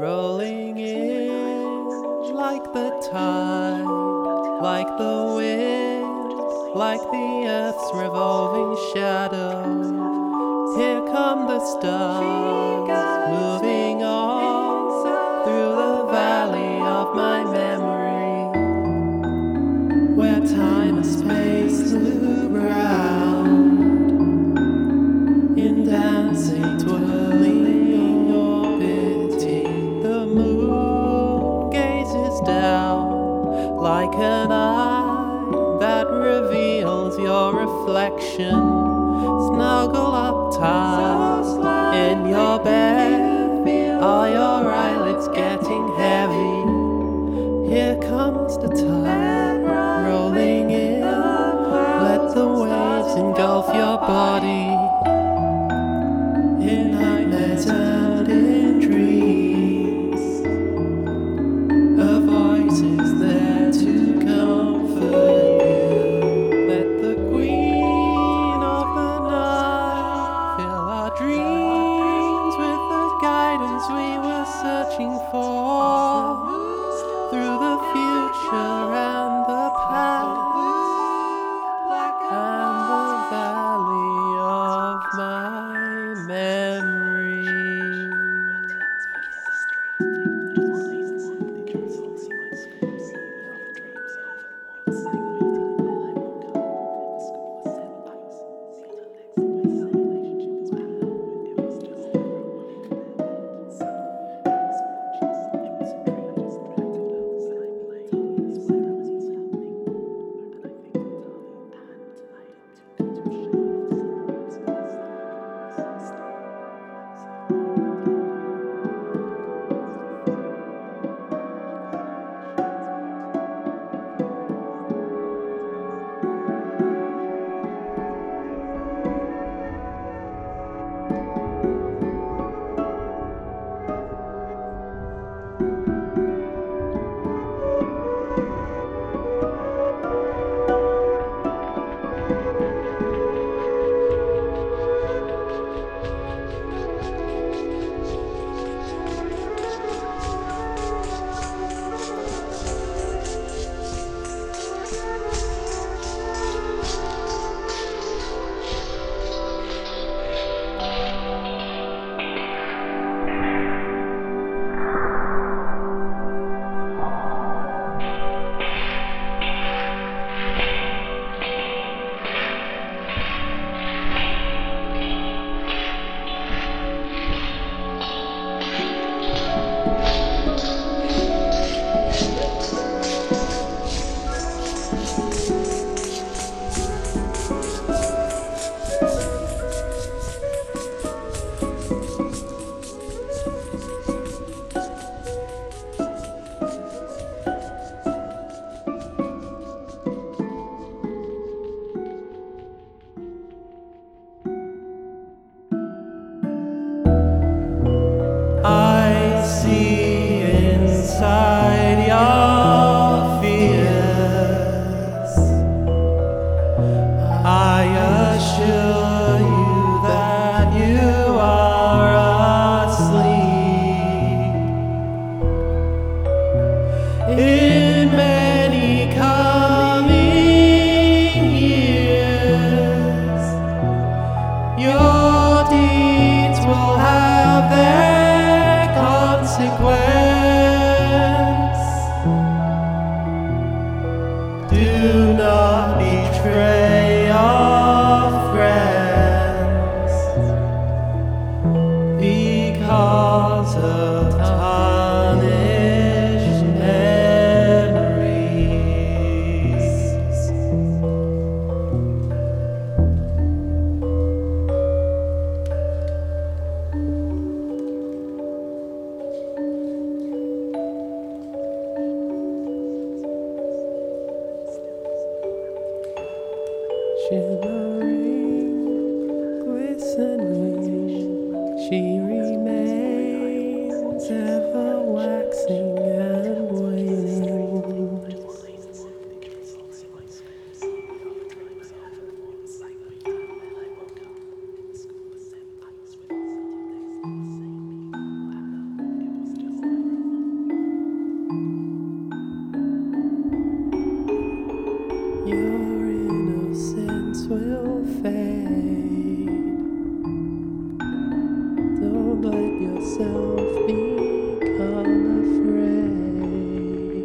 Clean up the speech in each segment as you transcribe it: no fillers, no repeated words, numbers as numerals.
rolling in like the tide, like the wind, like the earth's revolving shadow. Here come the stars, moving on through the valley of my memory, where time and space loop round in dancing, twirling, orbiting. The moon gazes down like an eye that reveals your reflection. Snuggle up tight in your bed. Are your eyelids getting heavy? Here comes the tide rolling in. Let the waves engulf your body. In nightmares and in dreams, a voice is there to comfort you. Let the queen of the night fill our dreams with the guidance we were searching for, through the future and the past and the valley of fade. Don't let yourself become afraid.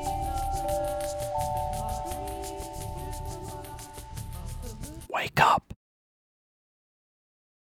Wake up.